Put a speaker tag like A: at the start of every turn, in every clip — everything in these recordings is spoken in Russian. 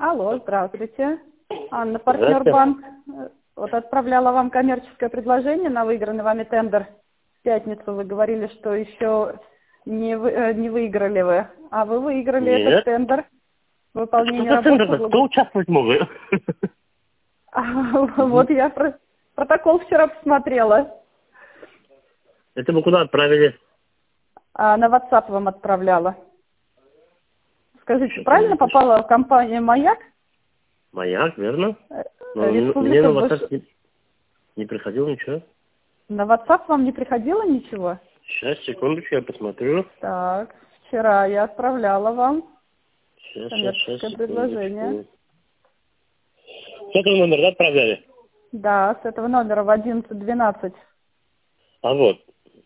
A: Алло, здравствуйте. Анна, партнер банк. Вот отправляла вам коммерческое предложение на выигранный вами тендер. В пятницу вы говорили, что еще не выиграли вы. А вы выиграли этот тендер. Выполнение работы.
B: Кто участвовать может?
A: Вот я протокол вчера посмотрела.
B: Это вы куда отправили?
A: На WhatsApp вам отправляла. Скажите, правильно попала в компанию «Маяк»?
B: «Маяк», верно? Но мне
A: Республика
B: на WhatsApp не приходило ничего.
A: На WhatsApp вам не приходило ничего?
B: Сейчас, секундочку, я посмотрю.
A: Так, вчера я отправляла вам
B: Сейчас,
A: коммерческое предложение.
B: С этого номера, да, отправляли?
A: Да, с этого номера в 11:12.
B: А вот.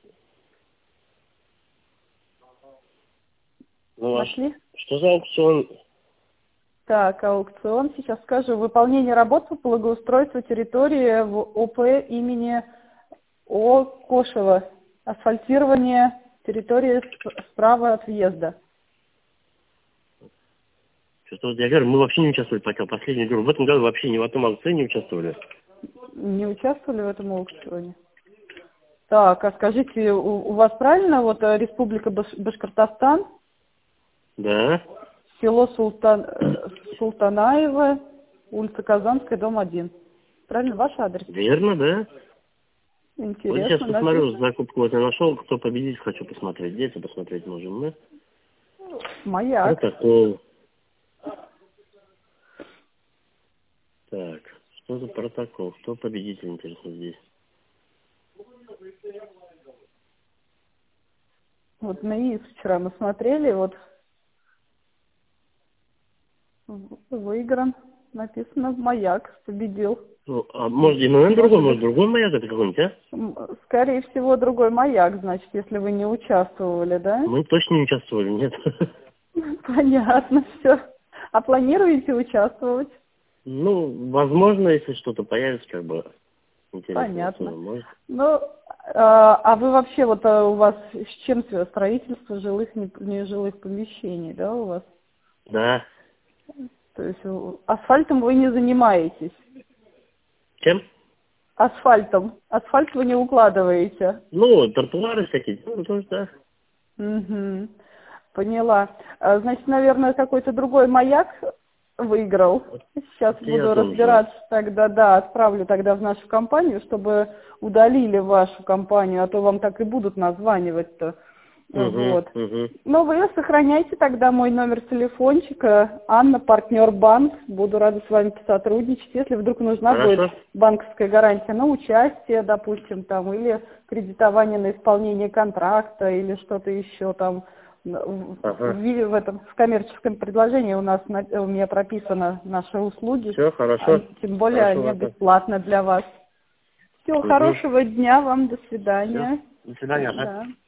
B: Ну,
A: Нашли?
B: Что за аукцион?
A: Так, аукцион, сейчас скажу. Выполнение работ по благоустройству территории в ОП имени О. Кошева. Асфальтирование территории справа от въезда.
B: Что-то я говорю, мы вообще не участвовали пока. Последний говорю, в этом году вообще ни в одном аукционе не участвовали.
A: Не участвовали в этом аукционе? Так, а скажите, у вас правильно вот Республика Башкортостан?
B: Да.
A: Село Султанаево, улица Казанская, дом 1. Правильно, ваш адрес?
B: Верно, да.
A: Интересно.
B: Вот сейчас посмотрю, закупку вот я нашел, кто победитель, хочу посмотреть. Где это посмотреть можем мы?
A: «Маяк».
B: Протокол. Так, что за протокол? Кто победитель, интересно, здесь?
A: Вот на ИИС вчера мы смотрели, вот выигран, написано «Маяк», победил.
B: Ну, а может ИМН другой, может другой «Маяк» это какой-нибудь, а?
A: Скорее всего, другой «Маяк», значит, если вы не участвовали, да?
B: Мы точно не участвовали, нет.
A: Понятно, все. А планируете участвовать?
B: Ну, возможно, если что-то появится, как бы, интересно.
A: Понятно.
B: Может.
A: Ну, а вы вообще, вот у вас с чем строительство жилых, нежилых помещений, да, у вас?
B: Да.
A: То есть асфальтом вы не занимаетесь?
B: Чем?
A: Асфальтом. Асфальт вы не укладываете?
B: Ну, тротуары всякие, ну, тоже, да.
A: Угу. Поняла. Значит, наверное, какой-то другой «Маяк» выиграл. Сейчас буду разбираться тогда, да, отправлю тогда в нашу компанию, чтобы удалили вашу компанию, а то вам так и будут названивать-то. Вот. Но вы сохраняйте тогда мой номер телефончика. Анна, партнер банк. Буду рада с вами сотрудничать. Если вдруг нужна будет банковская гарантия на участие, допустим, там, или кредитование на исполнение контракта, или что-то еще там. В этом в коммерческом предложении у меня прописано наши услуги.
B: Все, хорошо.
A: Тем более они бесплатно для вас. Всего хорошего дня вам. До свидания.
B: Все. До свидания.
A: Да.